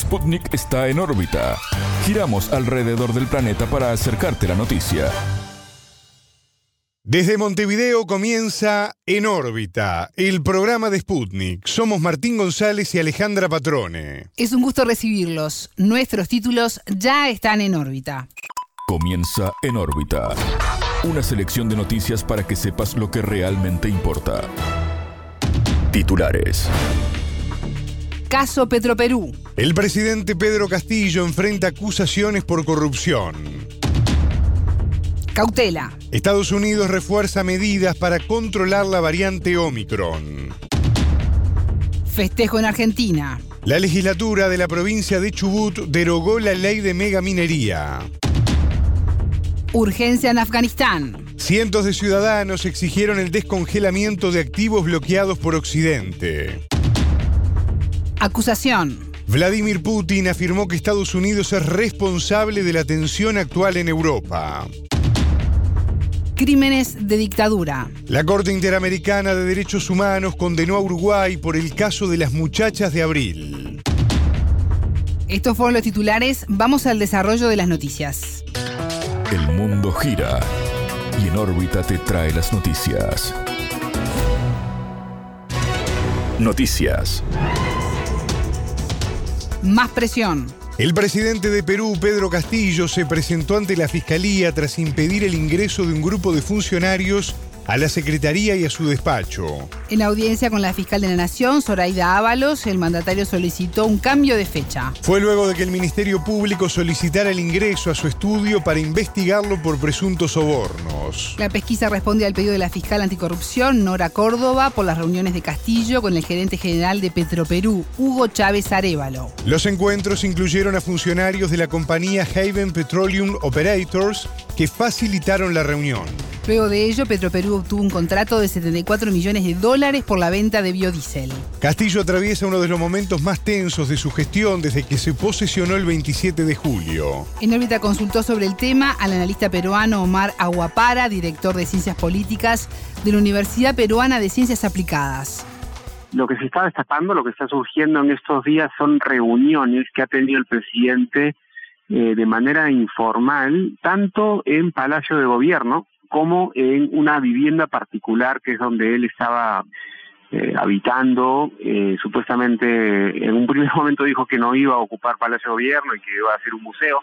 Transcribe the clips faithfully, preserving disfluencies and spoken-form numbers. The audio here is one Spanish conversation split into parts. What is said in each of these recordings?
Sputnik está en órbita. Giramos alrededor del planeta para acercarte la noticia. Desde Montevideo comienza En órbita, el programa de Sputnik. Somos Martín González y Alejandra Patrone. Es un gusto recibirlos. Nuestros títulos ya están en órbita. Comienza En órbita. Una selección de noticias para que sepas lo que realmente importa. Titulares. Caso Petroperú. El presidente Pedro Castillo enfrenta acusaciones por corrupción. Cautela. Estados Unidos refuerza medidas para controlar la variante Omicron. Festejo en Argentina. La legislatura de la provincia de Chubut derogó la ley de megaminería. Urgencia en Afganistán. Cientos de ciudadanos exigieron el descongelamiento de activos bloqueados por Occidente. Acusación. Vladimir Putin afirmó que Estados Unidos es responsable de la tensión actual en Europa. Crímenes de dictadura. La Corte Interamericana de Derechos Humanos condenó a Uruguay por el caso de las muchachas de abril. Estos fueron los titulares. Vamos al desarrollo de las noticias. El mundo gira y En órbita te trae las noticias. Noticias. Más presión. El presidente de Perú, Pedro Castillo, se presentó ante la Fiscalía tras impedir el ingreso de un grupo de funcionarios a la Secretaría y a su despacho. En audiencia con la fiscal de la Nación, Zoraida Ábalos, el mandatario solicitó un cambio de fecha. Fue luego de que el Ministerio Público solicitara el ingreso a su estudio para investigarlo por presuntos sobornos. La pesquisa responde al pedido de la fiscal anticorrupción, Nora Córdoba, por las reuniones de Castillo con el gerente general de Petroperú, Hugo Chávez Arévalo. Los encuentros incluyeron a funcionarios de la compañía Haven Petroleum Operators que facilitaron la reunión. Luego de ello, Petroperú obtuvo un contrato de setenta y cuatro millones de dólares por la venta de biodiesel. Castillo atraviesa uno de los momentos más tensos de su gestión desde que se posesionó el veintisiete de julio. En órbita consultó sobre el tema al analista peruano Omar Aguapara, director de Ciencias Políticas de la Universidad Peruana de Ciencias Aplicadas. Lo que se está destapando, lo que está surgiendo en estos días son reuniones que ha tenido el presidente eh, de manera informal, tanto en Palacio de Gobierno como en una vivienda particular que es donde él estaba eh, habitando. Eh, supuestamente en un primer momento dijo que no iba a ocupar Palacio de Gobierno y que iba a hacer un museo,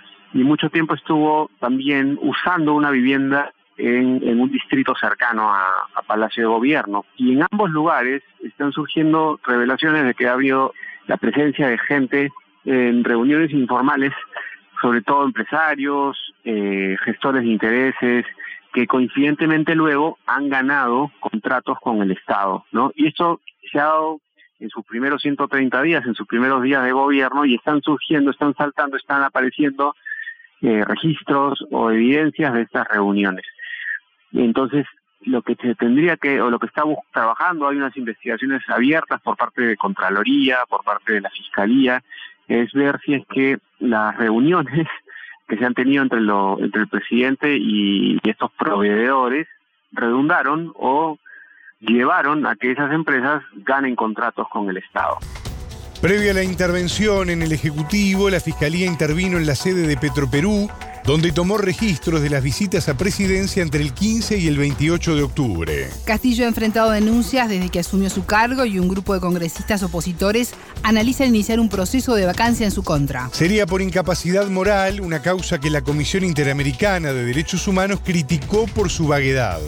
y mucho tiempo estuvo también usando una vivienda en, en un distrito cercano a, a Palacio de Gobierno. Y en ambos lugares están surgiendo revelaciones de que ha habido la presencia de gente en reuniones informales, sobre todo empresarios, eh, gestores de intereses, que coincidentemente luego han ganado contratos con el Estado, ¿no? Y esto se ha dado en sus primeros ciento treinta días, en sus primeros días de gobierno, y están surgiendo, están saltando, están apareciendo eh, registros o evidencias de estas reuniones. Entonces, lo que se tendría que, o lo que está trabajando, hay unas investigaciones abiertas por parte de Contraloría, por parte de la Fiscalía, es ver si es que las reuniones que se han tenido entre, lo, entre el presidente y, y estos proveedores redundaron o llevaron a que esas empresas ganen contratos con el Estado. Previo a la intervención en el Ejecutivo, la Fiscalía intervino en la sede de Petroperú, donde tomó registros de las visitas a presidencia entre el quince y el veintiocho de octubre. Castillo ha enfrentado denuncias desde que asumió su cargo y un grupo de congresistas opositores analizan iniciar un proceso de vacancia en su contra. Sería por incapacidad moral, una causa que la Comisión Interamericana de Derechos Humanos criticó por su vaguedad.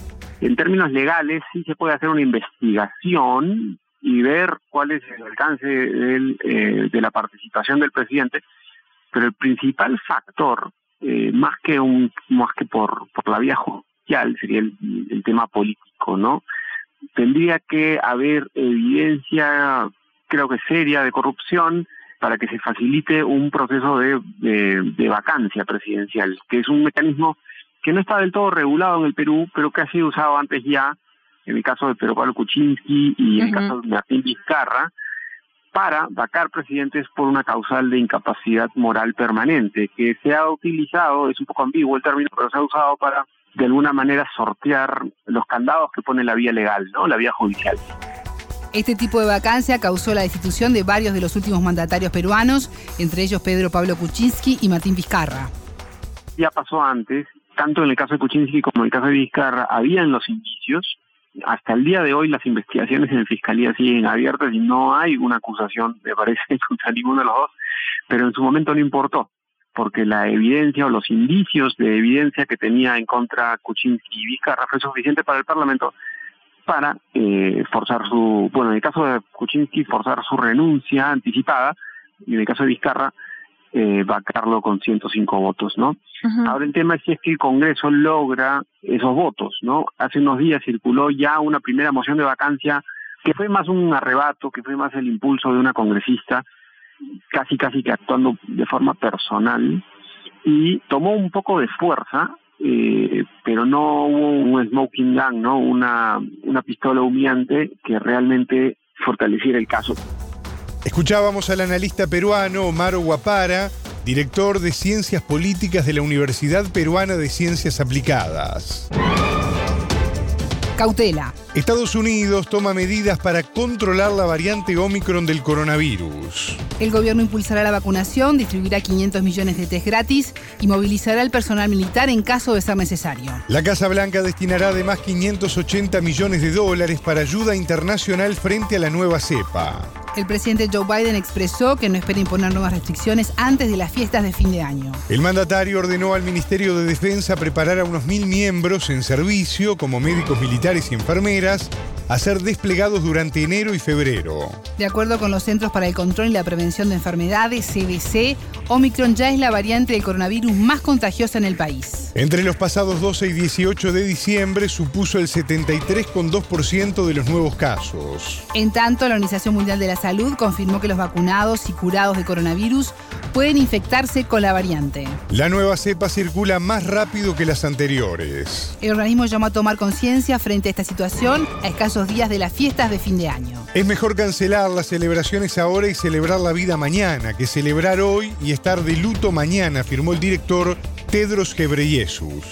En términos legales, sí se puede hacer una investigación y ver cuál es el alcance del, eh, de la participación del presidente, pero el principal factor, eh, más que un más que por, por la vía judicial, sería el, el tema político, ¿no? Tendría que haber evidencia, creo que seria, de corrupción para que se facilite un proceso de, de, de vacancia presidencial, que es un mecanismo que no está del todo regulado en el Perú, pero que ha sido usado antes ya, en el caso de Pedro Pablo Kuczynski y en uh-huh. el caso de Martín Vizcarra, para vacar presidentes por una causal de incapacidad moral permanente, que se ha utilizado, es un poco ambiguo el término, pero se ha usado para, de alguna manera, sortear los candados que pone la vía legal, ¿no? La vía judicial. Este tipo de vacancia causó la destitución de varios de los últimos mandatarios peruanos, entre ellos Pedro Pablo Kuczynski y Martín Vizcarra. Ya pasó antes, tanto en el caso de Kuczynski como en el caso de Vizcarra, habían los indicios. Hasta el día de hoy las investigaciones en la Fiscalía siguen abiertas y no hay una acusación, me parece, contra ninguno de los dos, pero en su momento no importó, porque la evidencia o los indicios de evidencia que tenía en contra Kuczynski y Vizcarra fue suficiente para el Parlamento para eh, forzar su, bueno, en el caso de Kuczynski, forzar su renuncia anticipada, y en el caso de Vizcarra, eh, vacarlo con ciento cinco votos, ¿no? Uh-huh. Ahora el tema es si es que el Congreso logra esos votos, ¿no? Hace unos días circuló ya una primera moción de vacancia que fue más un arrebato, que fue más el impulso de una congresista, casi casi que actuando de forma personal, y tomó un poco de fuerza, eh, pero no hubo un smoking gun, ¿no? Una, una pistola humeante que realmente fortaleciera el caso. Escuchábamos al analista peruano Omar Aguapara, director de Ciencias Políticas de la Universidad Peruana de Ciencias Aplicadas. Cautela. Estados Unidos toma medidas para controlar la variante Omicron del coronavirus. El gobierno impulsará la vacunación, distribuirá quinientos millones de test gratis y movilizará al personal militar en caso de ser necesario. La Casa Blanca destinará además quinientos ochenta millones de dólares para ayuda internacional frente a la nueva cepa. El presidente Joe Biden expresó que no espera imponer nuevas restricciones antes de las fiestas de fin de año. El mandatario ordenó al Ministerio de Defensa preparar a unos mil miembros en servicio, como médicos militares y enfermeras, a ser desplegados durante enero y febrero. De acuerdo con los Centros para el Control y la Prevención de Enfermedades, C D C, Omicron ya es la variante del coronavirus más contagiosa en el país. Entre los pasados doce y dieciocho de diciembre supuso el setenta y tres coma dos por ciento de los nuevos casos. En tanto, la Organización Mundial de la Salud confirmó que los vacunados y curados de coronavirus pueden infectarse con la variante. La nueva cepa circula más rápido que las anteriores. El organismo llamó a tomar conciencia frente a esta situación a escasos días de las fiestas de fin de año. Es mejor cancelar las celebraciones ahora y celebrar la vida mañana, que celebrar hoy y estar de luto mañana, afirmó el director Tedros Ghebreyesus.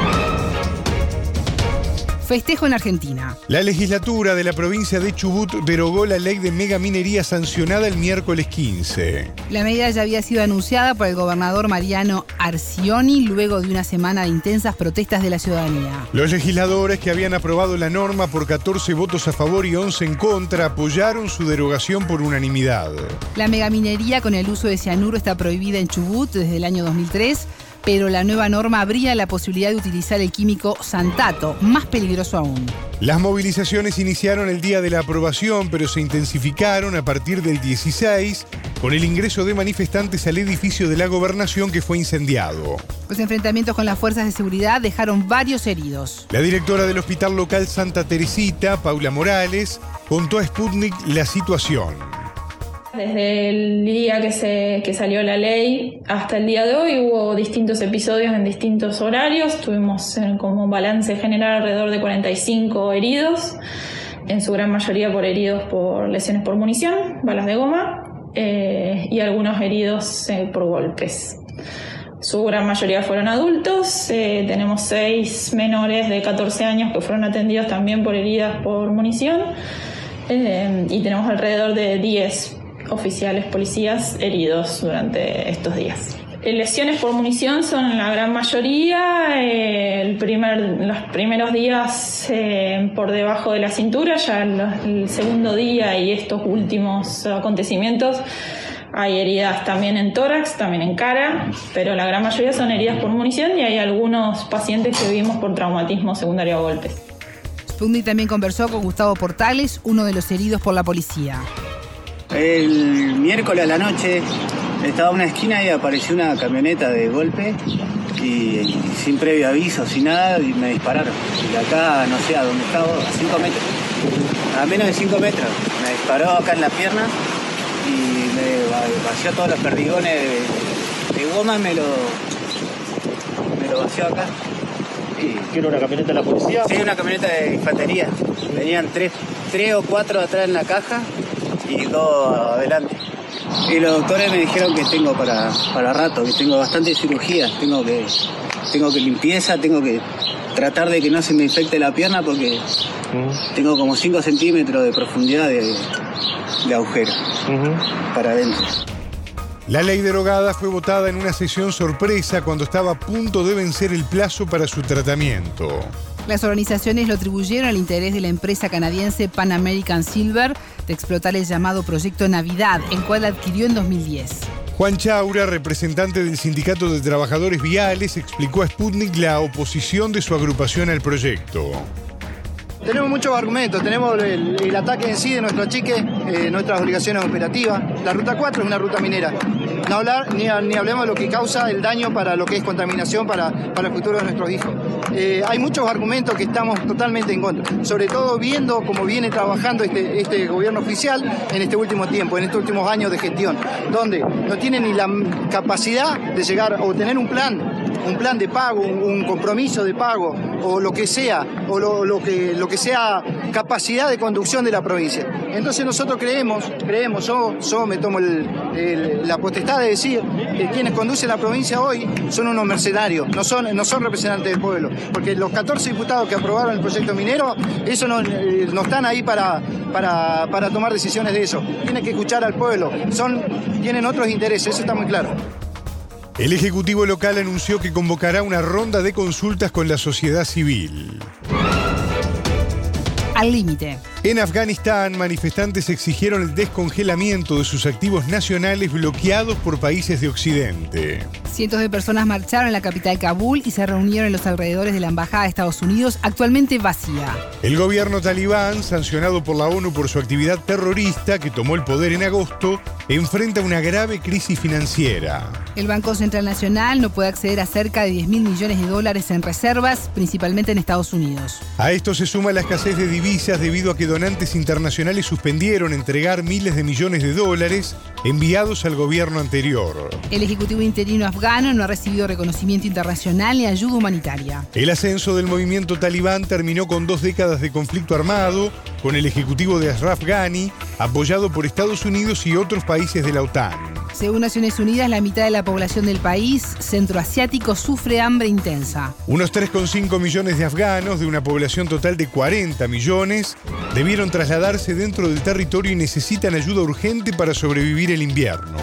Festejo en Argentina. La legislatura de la provincia de Chubut derogó la ley de megaminería sancionada el miércoles quince. La medida ya había sido anunciada por el gobernador Mariano Arcioni luego de una semana de intensas protestas de la ciudadanía. Los legisladores que habían aprobado la norma por catorce votos a favor y once en contra apoyaron su derogación por unanimidad. La megaminería con el uso de cianuro está prohibida en Chubut desde el año dos mil tres, pero la nueva norma abría la posibilidad de utilizar el químico santato, más peligroso aún. Las movilizaciones iniciaron el día de la aprobación, pero se intensificaron a partir del dieciséis, con el ingreso de manifestantes al edificio de la gobernación que fue incendiado. Los enfrentamientos con las fuerzas de seguridad dejaron varios heridos. La directora del Hospital Local Santa Teresita, Paula Morales, contó a Sputnik la situación. Desde el día que, se, que salió la ley hasta el día de hoy hubo distintos episodios en distintos horarios. Tuvimos en, como balance general alrededor de cuarenta y cinco heridos, en su gran mayoría por heridos por lesiones por munición, balas de goma, eh, y algunos heridos eh, por golpes. Su gran mayoría fueron adultos, eh, tenemos seis menores de catorce años que fueron atendidos también por heridas por munición, eh, y tenemos alrededor de diez oficiales policías heridos durante estos días. Lesiones por munición son la gran mayoría, eh, el primer, los primeros días eh, por debajo de la cintura, ya el, el segundo día y estos últimos acontecimientos hay heridas también en tórax, también en cara, pero la gran mayoría son heridas por munición y hay algunos pacientes que vimos por traumatismo secundario a golpes. Sputnik también conversó con Gustavo Portales, uno de los heridos por la policía. El miércoles a la noche estaba en una esquina y apareció una camioneta de golpe y, y sin previo aviso, sin nada, y me dispararon. Y acá, no sé a dónde estaba, a cinco metros, a menos de cinco metros. Me disparó acá en la pierna y me vació todos los perdigones de, de goma, me lo, me lo vació acá. ¿Qué era una camioneta de la policía? Sí, una camioneta de infantería. Venían tres, tres o cuatro atrás en la caja y dos adelante. Y los doctores me dijeron que tengo para, para rato, que tengo bastante cirugía, tengo que, tengo que limpieza, tengo que tratar de que no se me infecte la pierna porque Uh-huh. Tengo como cinco centímetros de profundidad de, de agujero uh-huh. para adentro. La ley derogada fue votada en una sesión sorpresa cuando estaba a punto de vencer el plazo para su tratamiento. Las organizaciones lo atribuyeron al interés de la empresa canadiense Pan American Silver de explotar el llamado Proyecto Navidad, el cual adquirió en dos mil diez. Juan Chaura, representante del Sindicato de Trabajadores Viales, explicó a Sputnik la oposición de su agrupación al proyecto. Tenemos muchos argumentos, tenemos el, el ataque en sí de nuestro achique, eh, nuestras obligaciones operativas. La ruta cuatro es una ruta minera. No hablar, ni, ni hablemos de lo que causa el daño para lo que es contaminación para, para el futuro de nuestros hijos. Eh, hay muchos argumentos que estamos totalmente en contra, sobre todo viendo cómo viene trabajando este, este gobierno oficial en este último tiempo, en estos últimos años de gestión, donde no tiene ni la capacidad de llegar o tener un plan, un plan de pago, un, un compromiso de pago o lo que sea, o lo, lo, que, lo que sea capacidad de conducción de la provincia. Entonces nosotros creemos, creemos, yo, yo me tomo el, el, la potestad de decir que quienes conducen la provincia hoy son unos mercenarios, no son, no son representantes del pueblo, porque los catorce diputados que aprobaron el proyecto minero, eso no, eh, no están ahí para, para, para tomar decisiones de eso. Tienen que escuchar al pueblo, son, tienen otros intereses, eso está muy claro. El Ejecutivo local anunció que convocará una ronda de consultas con la sociedad civil. Al límite. En Afganistán, manifestantes exigieron el descongelamiento de sus activos nacionales bloqueados por países de Occidente. Cientos de personas marcharon en la capital Kabul y se reunieron en los alrededores de la Embajada de Estados Unidos, actualmente vacía. El gobierno talibán, sancionado por la ONU por su actividad terrorista que tomó el poder en agosto, enfrenta una grave crisis financiera. El Banco Central Nacional no puede acceder a cerca de diez mil millones de dólares en reservas, principalmente en Estados Unidos. A esto se suma la escasez de divisas debido a que donantes internacionales suspendieron entregar miles de millones de dólares enviados al gobierno anterior. El Ejecutivo interino afgano no ha recibido reconocimiento internacional ni ayuda humanitaria. El ascenso del movimiento talibán terminó con dos décadas de conflicto armado, con el Ejecutivo de Ashraf Ghani, apoyado por Estados Unidos y otros países de la OTAN. Según Naciones Unidas, la mitad de la población del país centroasiático sufre hambre intensa. Unos tres coma cinco millones de afganos, de una población total de cuarenta millones, debieron trasladarse dentro del territorio y necesitan ayuda urgente para sobrevivir el invierno.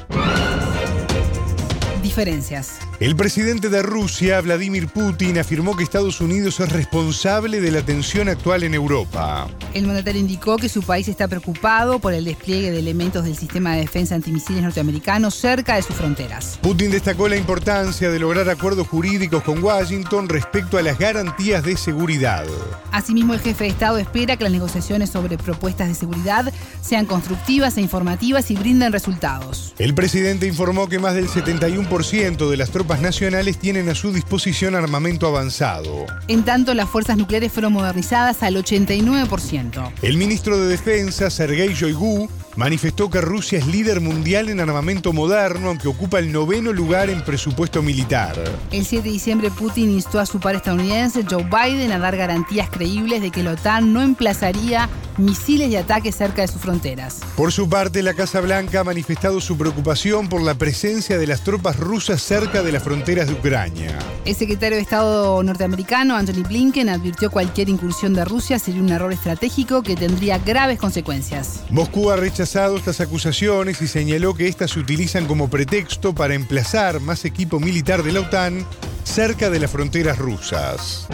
Diferencias. El presidente de Rusia, Vladimir Putin, afirmó que Estados Unidos es responsable de la tensión actual en Europa. El mandatario indicó que su país está preocupado por el despliegue de elementos del sistema de defensa antimisiles norteamericano cerca de sus fronteras. Putin destacó la importancia de lograr acuerdos jurídicos con Washington respecto a las garantías de seguridad. Asimismo, el jefe de Estado espera que las negociaciones sobre propuestas de seguridad sean constructivas e informativas y brinden resultados. El presidente informó que más del setenta y uno por ciento de las tropas nacionales tienen a su disposición armamento avanzado. En tanto, las fuerzas nucleares fueron modernizadas al ochenta y nueve por ciento. El ministro de Defensa, Sergei Shoigu, manifestó que Rusia es líder mundial en armamento moderno, aunque ocupa el noveno lugar en presupuesto militar. El siete de diciembre, Putin instó a su par estadounidense, Joe Biden, a dar garantías creíbles de que la OTAN no emplazaría misiles de ataque cerca de sus fronteras. Por su parte, la Casa Blanca ha manifestado su preocupación por la presencia de las tropas rusas cerca de las fronteras de Ucrania. El secretario de Estado norteamericano, Antony Blinken, advirtió que cualquier incursión de Rusia sería un error estratégico que tendría graves consecuencias. Moscú ha rechazado estas acusaciones y señaló que estas se utilizan como pretexto para emplazar más equipo militar de la OTAN cerca de las fronteras rusas.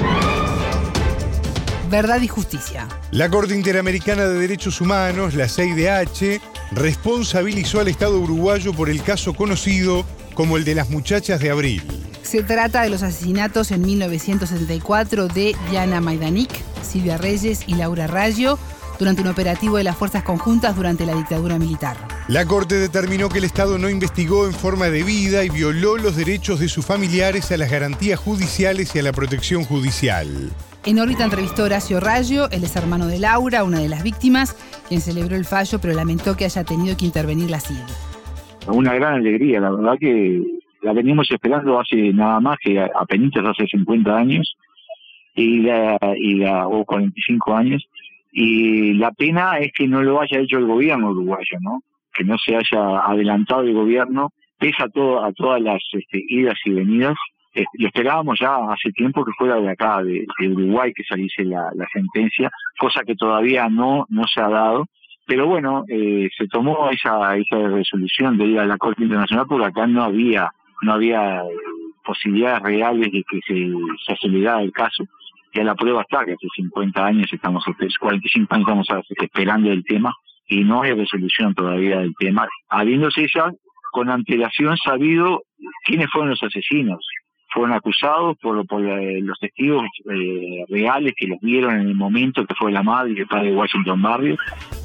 Verdad y justicia. La Corte Interamericana de Derechos Humanos, la C I D H, responsabilizó al Estado uruguayo por el caso conocido como el de las muchachas de abril. Se trata de los asesinatos en mil novecientos setenta y cuatro de Diana Maidanik, Silvia Reyes y Laura Raggio durante un operativo de las Fuerzas Conjuntas durante la dictadura militar. La Corte determinó que el Estado no investigó en forma debida y violó los derechos de sus familiares a las garantías judiciales y a la protección judicial. En órbita entrevistó a Horacio Raggio, él es hermano de Laura, una de las víctimas, quien celebró el fallo, pero lamentó que haya tenido que intervenir la C I D. Una gran alegría, la verdad que la venimos esperando hace nada más que apenas hace cincuenta años, y la, y la, o cuarenta y cinco años, y la pena es que no lo haya hecho el gobierno uruguayo, ¿no? Que no se haya adelantado el gobierno, pese a, todo, a todas las este, idas y venidas, eh, lo esperábamos ya hace tiempo que fuera de acá, de, de Uruguay, que saliese la, la sentencia, cosa que todavía no, no se ha dado. Pero bueno, eh, se tomó esa, esa resolución de ir a la Corte Internacional porque acá no había, no había posibilidades reales de que se, se acelerara el caso. Y a la prueba está que hace cincuenta años estamos, cuarenta y cinco años estamos esperando el tema y no hay resolución todavía del tema, habiéndose ya con antelación sabido quiénes fueron los asesinos. Fueron acusados por, por eh, los testigos eh, reales que los vieron en el momento, que fue la madre y el padre de Washington Barrio.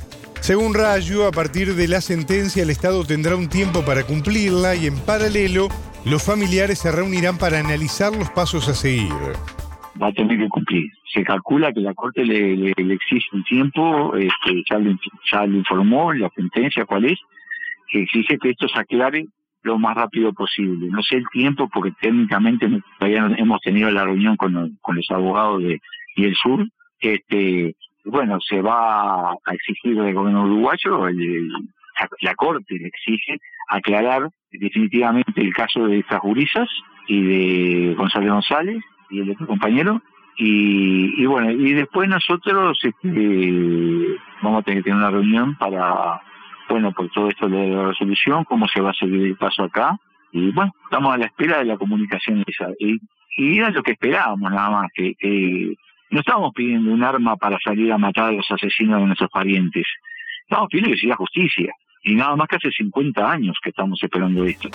Según Raggio, a partir de la sentencia el Estado tendrá un tiempo para cumplirla y en paralelo los familiares se reunirán para analizar los pasos a seguir. Va a tener que cumplir. Se calcula que la Corte le, le, le exige un tiempo, este, ya, le, ya le informó la sentencia cuál es, que exige que esto se aclare lo más rápido posible. No sé el tiempo porque técnicamente todavía no hemos tenido la reunión con, con los abogados de y el Sur. Este, bueno, se va a exigir del gobierno uruguayo, el, el, la, la Corte le exige aclarar definitivamente el caso de estas gurisas y de Gonzalo González y el otro compañero, y, y bueno, y después nosotros este, vamos a tener que tener una reunión para, bueno, por todo esto de la resolución, cómo se va a seguir el paso acá, y bueno, estamos a la espera de la comunicación esa, y, y era lo que esperábamos nada más, que, que no estábamos pidiendo un arma para salir a matar a los asesinos de nuestros parientes, estábamos pidiendo que se haga justicia, y nada más que hace cincuenta años que estamos esperando esto.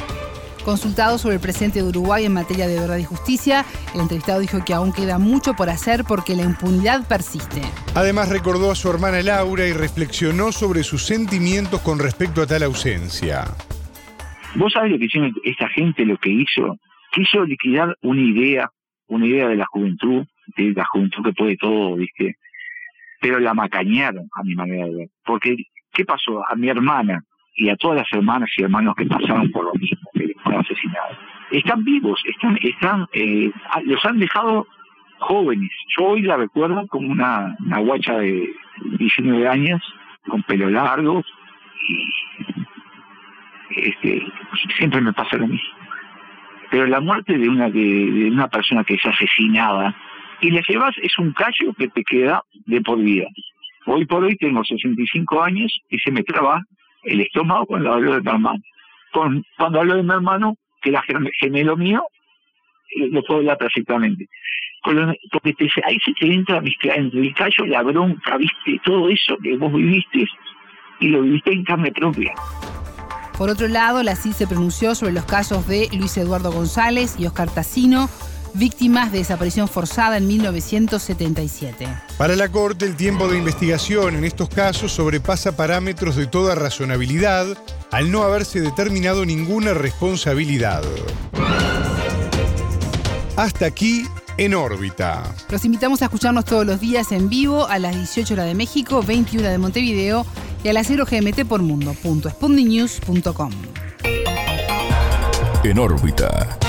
Consultado sobre el presente de Uruguay en materia de verdad y justicia, el entrevistado dijo que aún queda mucho por hacer porque la impunidad persiste. Además recordó a su hermana Laura y reflexionó sobre sus sentimientos con respecto a tal ausencia. ¿Vos sabés lo que hicieron esta gente, lo que hizo? Quiso liquidar una idea, una idea de la juventud, de la juventud que puede todo, ¿viste? Pero la macañaron, a mi manera de ver. Porque, ¿qué pasó? A mi hermana y a todas las hermanas y hermanos que pasaron por lo mismo, que fueron asesinados, están vivos, están, están, eh, los han dejado jóvenes. Yo hoy la recuerdo como una, una guacha de diecinueve años, con pelo largo, y este, siempre me pasa lo mismo. Pero la muerte de una, de, de una persona que es asesinada, y la llevas, es un callo que te queda de por vida. Hoy por hoy tengo sesenta y cinco años y se me traba el estómago cuando hablo de mi hermano. Con, cuando hablo de mi hermano, que era gemelo mío, lo puedo hablar perfectamente. Con lo, porque te, ahí se te entra entre el callo, la bronca, viste, todo eso que vos viviste y lo viviste en carne propia. Por otro lado, la C I se pronunció sobre los casos de Luis Eduardo González y Oscar Tassino, víctimas de desaparición forzada en mil novecientos setenta y siete. Para la Corte, el tiempo de investigación en estos casos sobrepasa parámetros de toda razonabilidad al no haberse determinado ninguna responsabilidad. Hasta aquí, En órbita. Los invitamos a escucharnos todos los días en vivo a las dieciocho horas de México, veintiuna de Montevideo y a las cero G M T por mundo punto sputnik news punto com. En órbita.